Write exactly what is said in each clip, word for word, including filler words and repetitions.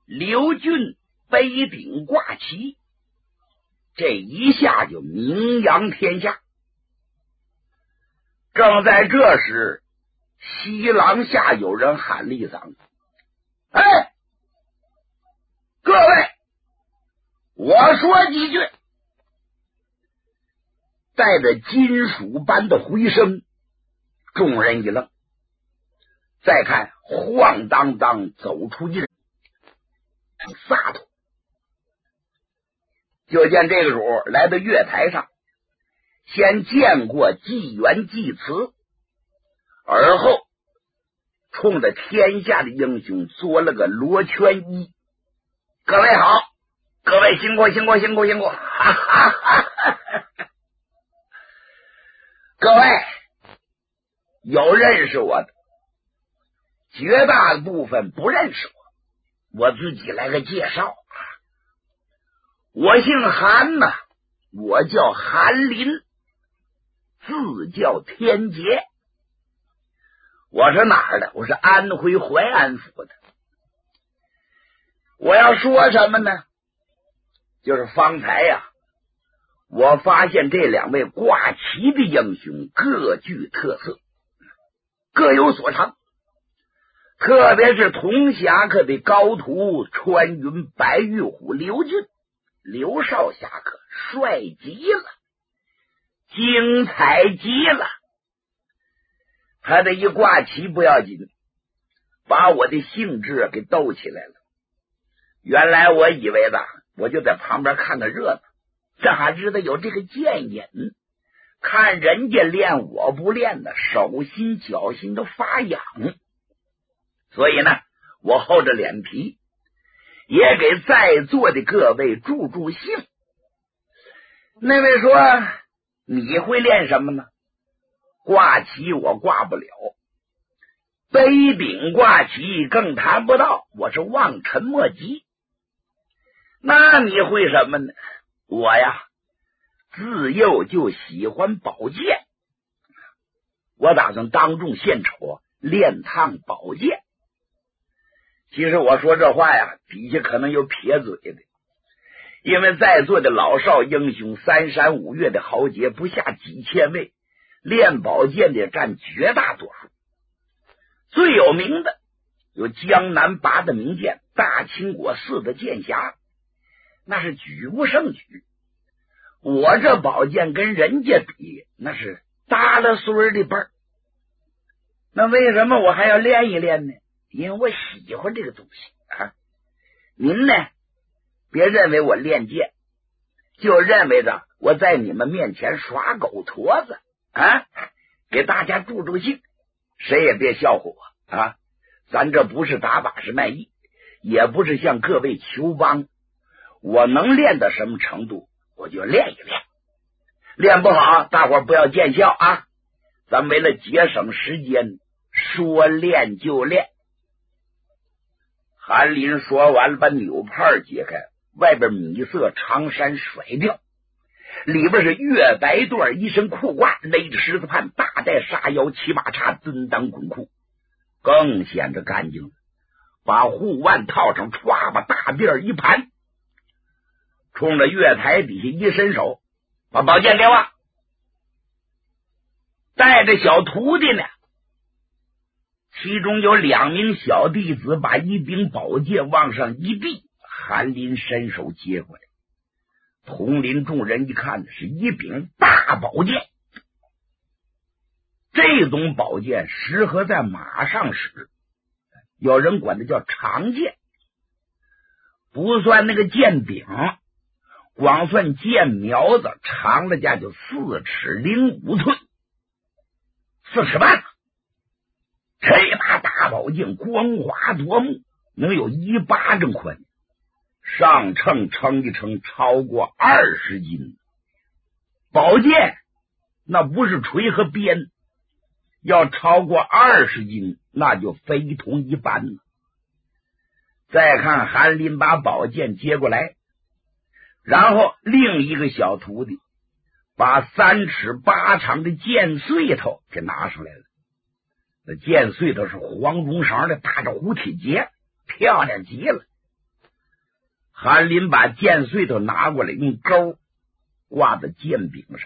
刘俊背顶挂旗，这一下就名扬天下。正在这时，西廊下有人喊了一嗓子：“哎，各位，我说几句。”带着金属般的回声，众人一愣。再看，晃荡荡走出一人，飒头。就见这个主来到月台上，先见过纪元祭祠，而后冲着天下的英雄做了个罗圈揖：“各位好，各位辛苦辛苦辛苦辛苦！”哈哈哈哈！各位有认识我的，绝大部分不认识我，我自己来个介绍。我姓韩呐，我叫韩林，字叫天杰。我是哪儿的？我是安徽淮安府的。我要说什么呢？就是方才呀，我发现这两位挂旗的英雄各具特色，各有所长。特别是铜侠客的高徒穿云白玉虎刘俊，刘少侠客帅极了，精彩极了。他这一挂旗不要紧，把我的兴致给逗起来了。原来我以为的，我就在旁边看个热闹，咋知道有这个剑瘾，看人家练我不练的，手心脚心都发痒。所以呢，我厚着脸皮也给在座的各位助助兴。那位说，你会练什么呢？挂旗我挂不了，背顶挂旗更谈不到，我是望尘莫及。那你会什么呢？我呀，自幼就喜欢宝剑，我打算当众献丑，练趟宝剑。其实我说这话呀，底下可能有撇嘴的，因为在座的老少英雄，三山五岳的豪杰不下几千位，练宝剑的占绝大多数。最有名的有江南拔的名剑，大清国寺的剑侠，那是举不胜举。我这宝剑跟人家比，那是搭了孙儿的辈儿。那为什么我还要练一练呢？因为我喜欢这个东西啊。您呢，别认为我练剑，就认为着我在你们面前耍狗驼子啊，给大家助助兴，谁也别笑话我啊！咱这不是打把式卖艺，也不是向各位求帮，我能练到什么程度，我就练一练，练不好大伙不要见笑啊！咱为了节省时间，说练就练。韩林说完了，把纽帕解开，外边米色长衫甩掉，里边是月白缎一身裤褂，勒着十字畔，大带沙腰，七把叉，蹲裆滚裤，更显得干净了。把护腕套上，歘把大辫一盘，冲着月台底下一伸手，把宝剑给我。带着小徒弟呢，其中有两名小弟子把一柄宝剑往上一递，韩林伸手接过来。同林众人一看，是一柄大宝剑。这种宝剑适合在马上使，有人管它叫长剑，不算那个剑柄，光算剑苗子，长了家就四尺零五寸，四尺半。这把大宝剑光滑夺目，能有一巴掌宽，上秤称一称超过二十斤。宝剑那不是锤和鞭，要超过二十斤，那就非同一般了。再看韩林把宝剑接过来，然后另一个小徒弟把三尺八长的剑穗头给拿上来了。那剑穗头是黄绒绳的，打着胡铁结，漂亮极了韩林把剑穗头拿过来，用钩挂在剑柄上。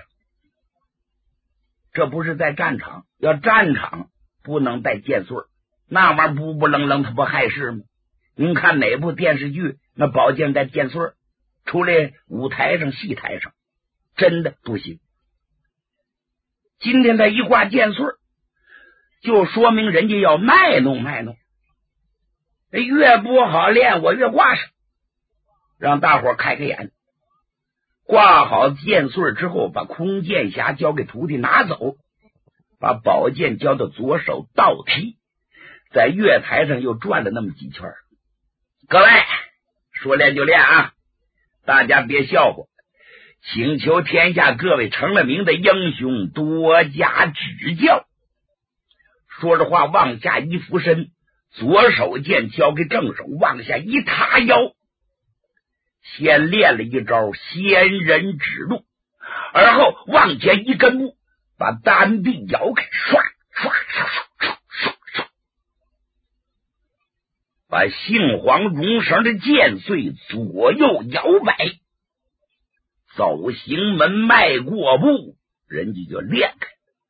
这不是在战场，要战场不能带剑穗，那玩意儿不不愣愣，它不害事吗？您看哪部电视剧那宝剑带剑穗，除了舞台上戏台上，真的不行。今天他一挂剑穗，就说明人家要卖弄卖弄，越不好练我越挂上，让大伙开开眼。挂好剑穗之后，把空剑匣交给徒弟拿走，把宝剑交到左手倒提，在月台上又转了那么几圈。各位说练就练啊，大家别笑话，请求天下各位成了名的英雄多加指教。说着话往下一俯身，左手剑交给正手，往下一塌腰，先练了一招仙人指路，而后往前一根步，把单臂摇开，唰唰唰唰唰唰，把杏黄绒绳的剑穗左右摇摆，走行门迈过步，人家就练开。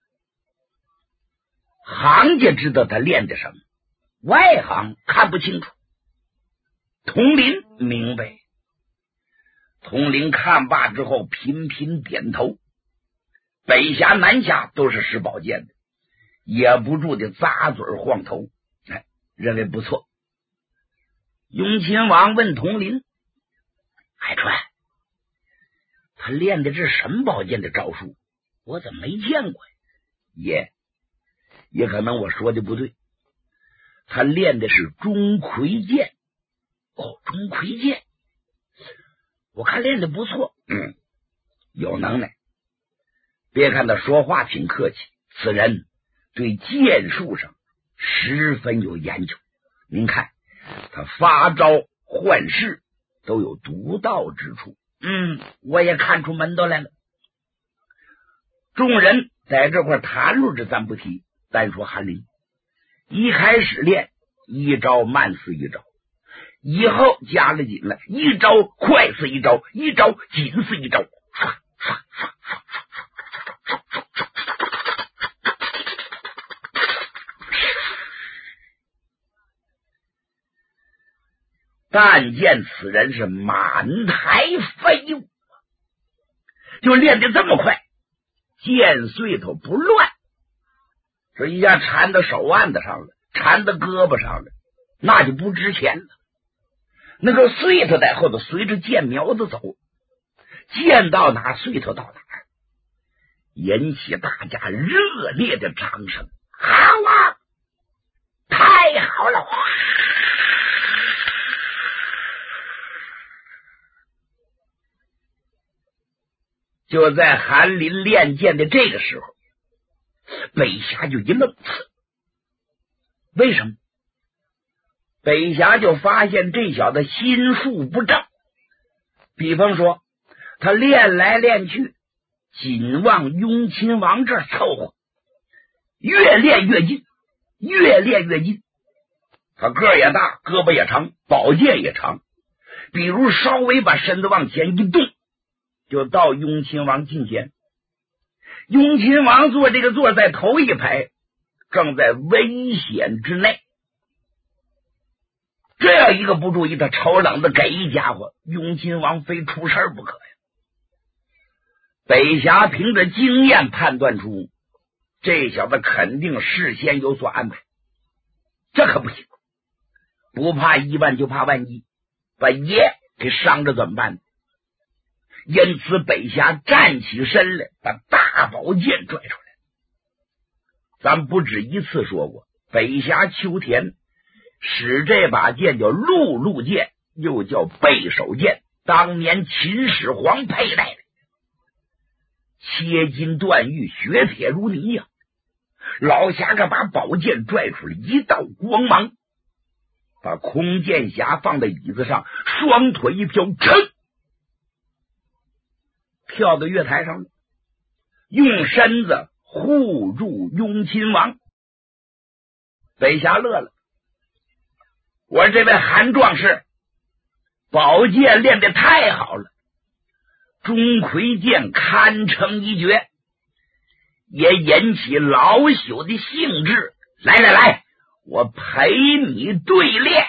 行家知道他练的什么，外行看不清楚。童林明白，童林看罢之后频频点头。北侠南侠都是使宝剑的，也不住的咂嘴晃头，哎，认为不错。雍亲王问童林：海川，他练的这是什么宝剑的招数？我怎么没见过呀？爷，也可能我说的不对，他练的是钟馗剑。哦，钟馗剑，我看练的不错，嗯，有能耐。别看他说话挺客气，此人对剑术上十分有研究。您看他发招换式都有独到之处，嗯，我也看出门道来了。众人在这块谈论着，咱不提，单说韩林一开始练一招慢似一招，以后加了紧了，一招快似一招，一招紧似一招，唰唰唰唰唰唰唰唰唰唰唰。但见此人是满台飞舞，就练得这么快，剑穗头不乱，这一下缠到手腕子上了，缠到胳膊上了，那就不值钱了。那个穗头在后头随着剑苗子走，剑到哪穗头到哪，引起大家热烈的掌声。好啊，太好了！就在韩林练剑的这个时候，北侠就一愣，为什么？北侠就发现这小子心术不正，比方说他练来练去，紧往雍亲王这儿凑合，越练越近，越练越近。他个儿也大，胳膊也长，宝剑也长，比如稍微把身子往前一动，就到雍亲王近前。雍亲王坐这个座在头一排，正在危险之内。这样一个不注意，他瞅冷的给一家伙，雍亲王非出事不可呀。北侠凭着经验判断出，这小子肯定事先有所安排，这可不行，不怕一万就怕万一，把爷给伤着怎么办？因此北侠站起身来，把大宝剑拽出来。咱不止一次说过，北侠秋田使这把剑叫陆路剑，又叫背手剑，当年秦始皇佩戴的，切金断玉，雪铁如泥呀、啊！老侠可把宝剑拽出来，一道光芒，把空剑侠放在椅子上，双腿一飘，噌，跳到月台上了，用身子护住雍亲王。北侠乐了，我说这位韩壮士， 宝剑练得太好了，钟馗剑堪称一绝，也引起老朽的兴致。来来来，我陪你对练。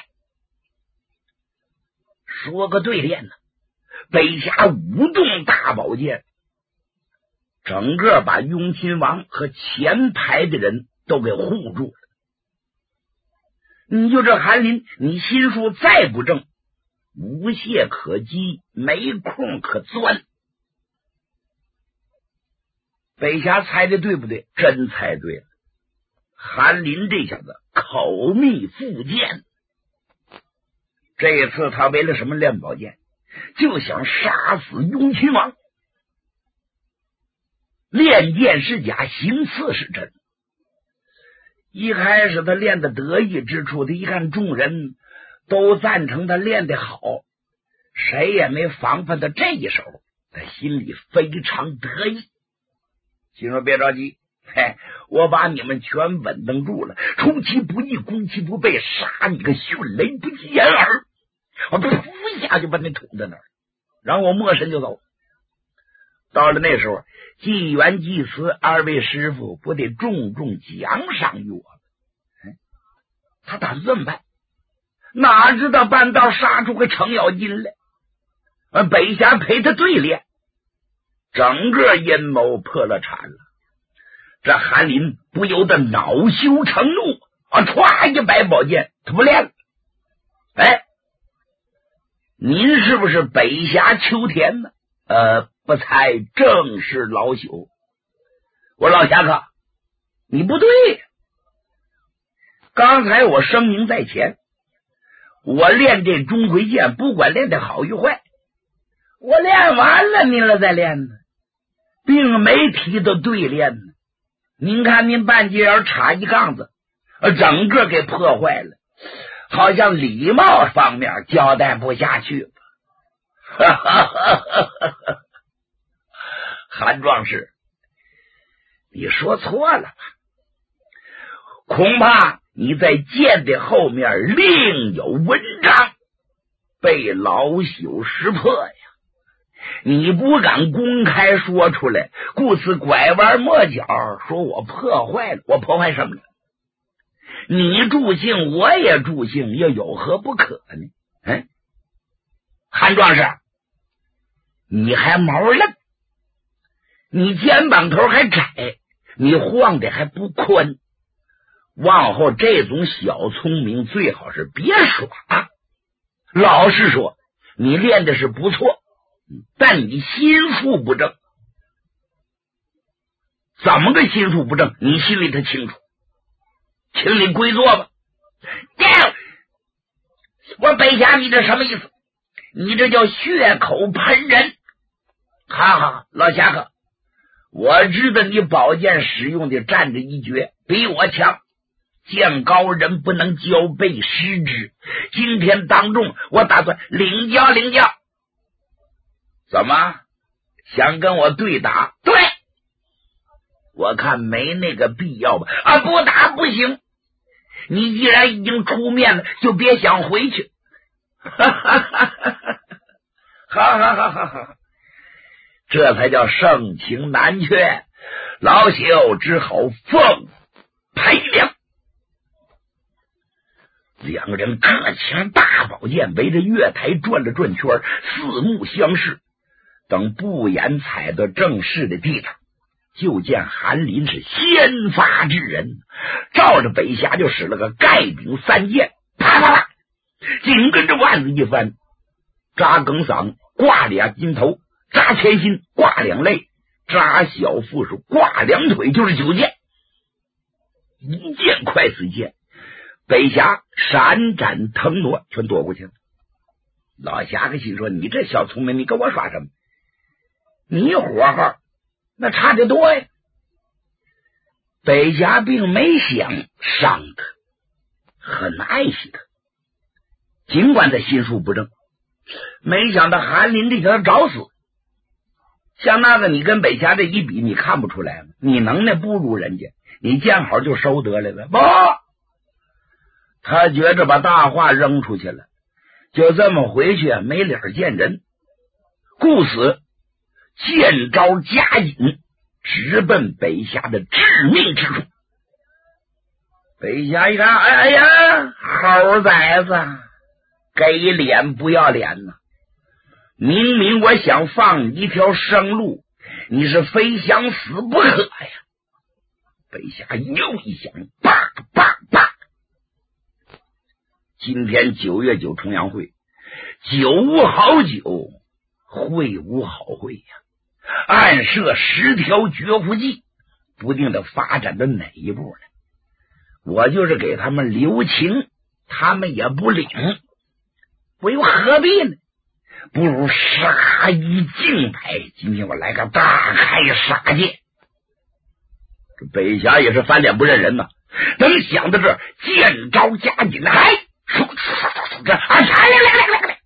说个对练呢，北侠舞动大宝剑，整个把雍亲王和前排的人都给护住了。你就这韩林，你心术再不正，无懈可击，没空可钻。北侠猜的对不对？真猜对了。韩林这小子口蜜腹剑，这一次他为了什么练宝剑？就想杀死雍亲王。练剑是假，行刺是真。一开始他练的得意之处，他一看众人都赞成他练得好，谁也没防范他这一手，他心里非常得意，心说别着急，嘿，我把你们全稳当住了，出其不意，攻其不备，杀你个迅雷不及掩耳，我噗一下就把你捅在那儿，然后我没身就走。到了那时候，纪元、祭司二位师傅不得重重奖赏于我？他打算这么办，哪知道半道杀出个程咬金来，北侠陪他对练，整个阴谋破了产了。这韩林不由得恼羞成怒啊！歘一摆宝剑，他不练了。哎，您是不是北侠秋田呢？呃，不才正是老朽。我老侠客，你不对，刚才我声明在前，我练这钟馗剑，不管练得好与坏，我练完了您了再练呢，并没提到对练呢。您看您半截儿插一杠子，整个给破坏了，好像礼貌方面交代不下去。韩壮士，你说错了吧？恐怕你在剑的后面另有文章，被老朽识破呀！你不敢公开说出来，故此拐弯抹角说我破坏了，我破坏什么了？你助兴，我也助兴，又有何不可呢？嗯，韩壮士，你还毛愣，你肩膀头还窄，你晃的还不宽，往后这种小聪明最好是别耍。老实说，你练的是不错，但你心术不正。怎么个心术不正？你心里头清楚，请你归座吧。我北侠，你这什么意思？你这叫血口喷人。哈哈，老侠客，我知道你宝剑使用的站着一绝，比我强，见高人不能交背失之。今天当众，我打算领教领教。怎么想跟我对打？对，我看没那个必要吧。啊，不打不行，你既然已经出面了，就别想回去。哈哈哈哈哈！哈哈哈哈哈！这才叫盛情难却，老朽只好奉陪凉。两个人各抢大宝剑，围着月台转了转圈，四目相视。等不言踩到正式的地方，就见韩林是先发制人，照着北侠就使了个盖顶三剑，啪啪啪，紧跟着腕子一翻，扎梗嗓挂俩金头，扎前心挂两肋，扎小腹手挂两腿，就是九剑，一剑快似箭，北侠闪展腾挪全躲过去了。老侠客心说，你这小聪明，你跟我耍什么？你火候那差得多呀。北侠并没想伤他，很爱惜他，尽管他心术不正，没想到韩林这条找死。像那个你跟北侠这一比，你看不出来吗？你能耐不如人家，你见好就收得来了。不，他觉着把大话扔出去了， 就这么回去没脸见人，故此见招加引，直奔北峡的致命之处。北峡一看，哎呀，猴崽子，给脸不要脸呐！明明我想放你一条生路，你是非想死不可呀！北峡又一响，叭叭叭！今天九月九重阳会，酒无好酒，会无好会呀！暗设十条绝户计，不定的发展到哪一步呢？我就是给他们留情，他们也不领，我又何必呢？不如杀一儆百，今天我来个大开杀戒。这北峡也是翻脸不认人呐，能想到这见招加引，还这啊，来来来来来来，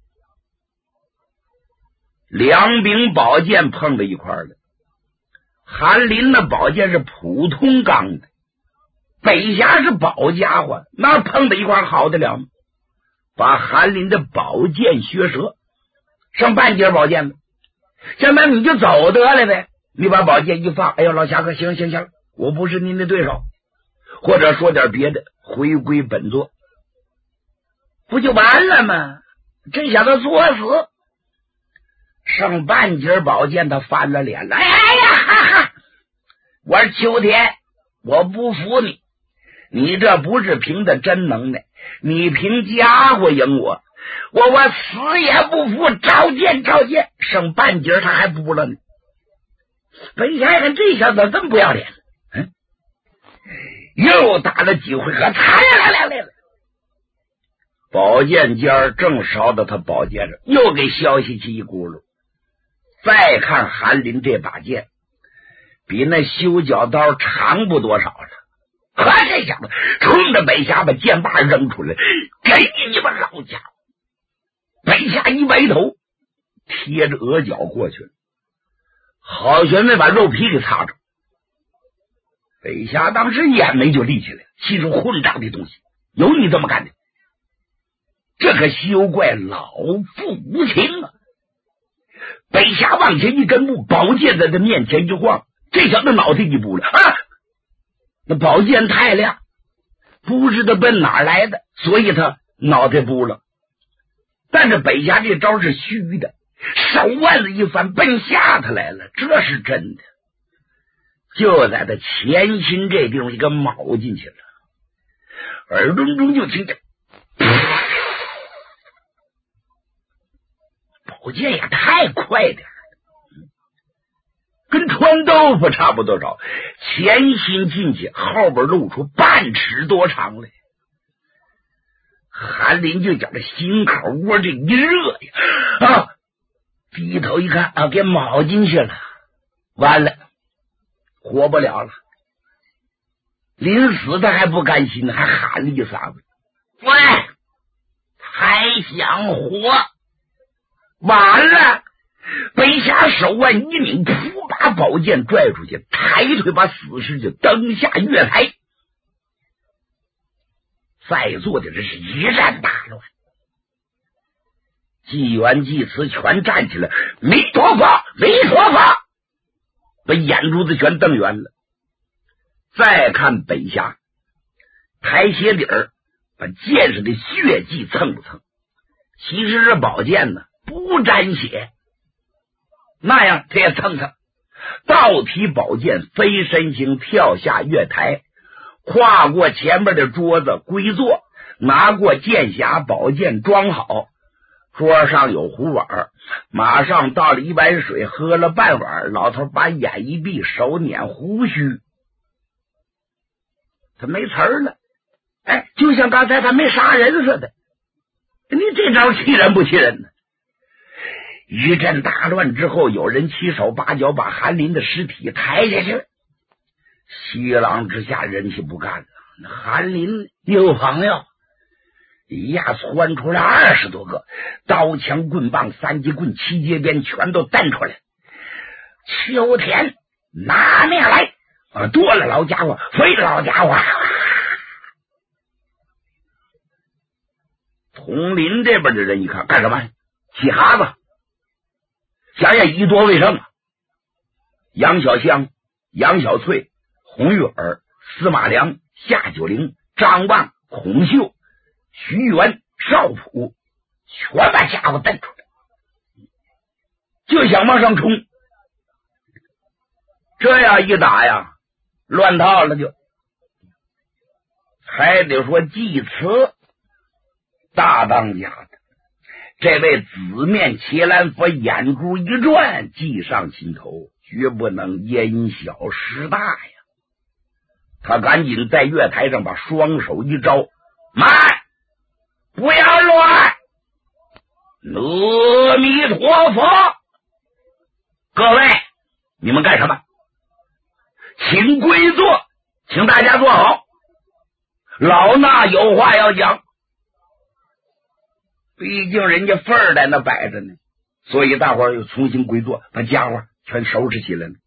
两柄宝剑碰到一块了。韩林的宝剑是普通钢的，北峡是宝家伙，那碰到一块好得了吗？把韩林的宝剑削折，剩半截宝剑了。现在你就走得了呗，你把宝剑一放，哎呦，老侠客，行行行，我不是您的对手，或者说点别的，回归本座，不就完了吗？这下他作死，剩半截宝剑，他翻了脸了。哎呀，哈哈！我说秋天，我不服你，你这不是凭的真能耐，你凭家伙赢我，我我死也不服！召见召见，剩半截他还不了呢。北峡看这小子真不要脸，嗯，又打了几回合，来来来来来，宝剑尖正烧到他宝剑上，又给削下去一轱辘。再看韩林这把剑，比那修脚刀长不多少了。可这小子冲着北峡把剑把扔出来，给你们老家伙！北峡一歪头，贴着额角过去了，好悬没把肉皮给擦着。北峡当时眼眉就立起来，气出混账的东西，有你这么干的？这可休怪老父无情啊！北峡往前一根步，宝剑在他面前一晃，这小子脑袋一补了啊！那宝剑太亮，不知道奔哪来的，所以他脑袋补了。但是北峡这招是虚的，手腕子一翻，奔下他来了，这是真的。就在他前心这地方一个卯进去了，耳中中就听着，宝剑也太快点了，跟穿豆腐差不多少，前心进去，后边露出半尺多长来。韩林就觉得心口窝这一热呀，啊！低头一看啊，给卯进去了，完了，活不了了。临死他还不甘心，还喊了一嗓子：“喂，还想活？”完了！北峡手腕一拧，扑把宝剑拽出去，抬腿把死尸就蹬下月台。在座的人是一阵大乱，纪元济慈全站起来，弥陀佛，弥陀佛，把眼珠子全瞪圆了。再看北峡，抬鞋底儿，把剑上的血迹蹭了蹭。其实这宝剑呢，不沾血，那样他也蹭蹭。倒提宝剑，飞身形跳下月台，跨过前面的桌子归坐，拿过剑匣，宝剑装好，桌上有壶碗，马上倒了一碗水，喝了半碗。老头把眼一闭，手捻胡须，他没词儿了，哎，就像刚才他没杀人似的。你这招气人不气人呢？一阵大乱之后，有人七手八脚把韩林的尸体抬下去。西廊之下，人气不干了。那韩林有朋友，一下窜出来二十多个，刀枪棍棒、三节棍、七节鞭全都蹬出来。秋天拿命来！啊，多了老家伙，废了老家伙！ 统领这边的人一看，干什么？嘻哈子，想想以多为胜啊！杨小香、杨小翠、洪玉儿、司马良、夏九龄、张望、孔秀、徐元、邵普，全把家伙带出来，就想往上冲。这样一打呀，乱套了就。还得说祭慈大当家的这位紫面伽蓝佛眼珠一转，记上心头，绝不能因小失大呀。他赶紧在月台上把双手一招，慢，不要乱，阿弥陀佛。各位，你们干什么？请归坐，请大家坐好，老衲有话要讲。毕竟人家份儿在那摆着呢，所以大伙儿又重新归坐，把家伙全收拾起来了。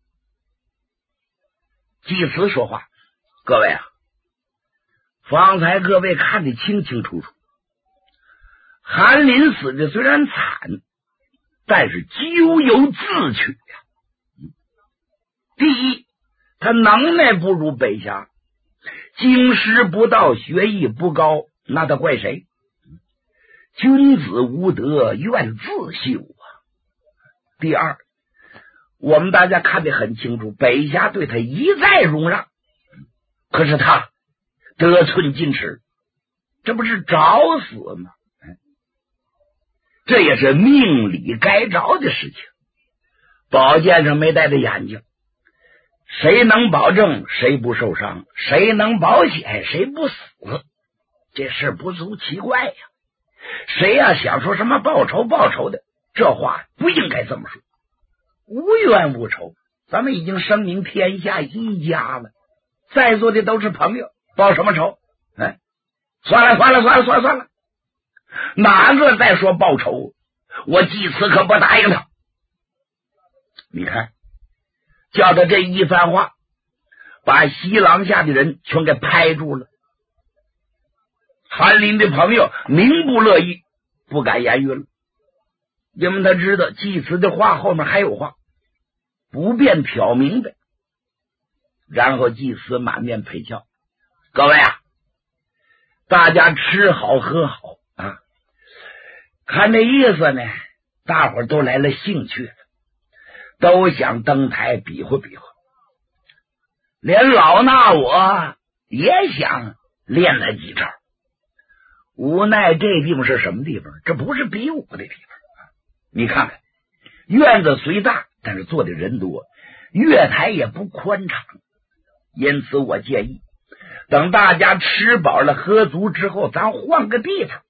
祭司说话：各位啊，方才各位看得清清楚楚，韩林死的虽然惨，但是咎由自取呀。第一，他能耐不如北侠，经师不到，学艺不高，那他怪谁？君子无德，愿自修啊。第二，我们大家看得很清楚，北侠对他一再容让，可是他得寸进尺，这不是找死吗？这也是命里该着的事情。宝剑上没戴着眼睛，谁能保证谁不受伤？谁能保险谁不死？这事不足奇怪呀。谁呀、啊、想说什么报仇报仇的，这话不应该这么说。无冤无仇，咱们已经声明天下一家了，在座的都是朋友，报什么仇？哎，算了算了算了算了算了，哪个再说报仇，我祭司可不答应他。你看，叫他这一番话，把西廊下的人全给拍住了。韩林的朋友明不乐意，不敢言语了，因为他知道祭司的话后面还有话，不便挑明的。然后祭司满面陪笑：各位啊，大家吃好喝好啊！看这意思呢，大伙儿都来了兴趣了，都想登台比划比划，连老衲我也想练了几招。无奈这地方是什么地方？这不是比武的地方。你看看，院子虽大，但是坐的人多，月台也不宽敞，因此我建议等大家吃饱了喝足之后，咱换个地方，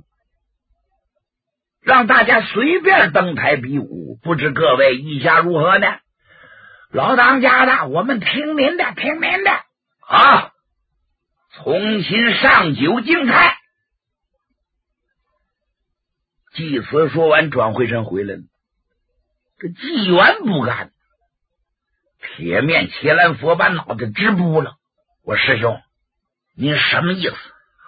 让大家随便登台比武，不知各位意下如何呢？老当家的，我们听您的，听您的啊！重新上酒敬菜。祭司说完，转回身回来了。这纪元不干，铁面伽蓝佛把脑袋直扑了。我师兄，你什么意思？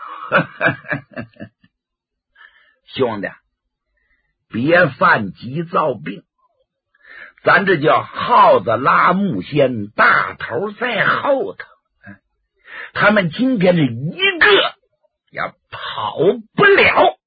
兄弟，别犯急躁病，咱这叫耗子拉木仙，大头在后头。他们今天这一个也跑不了。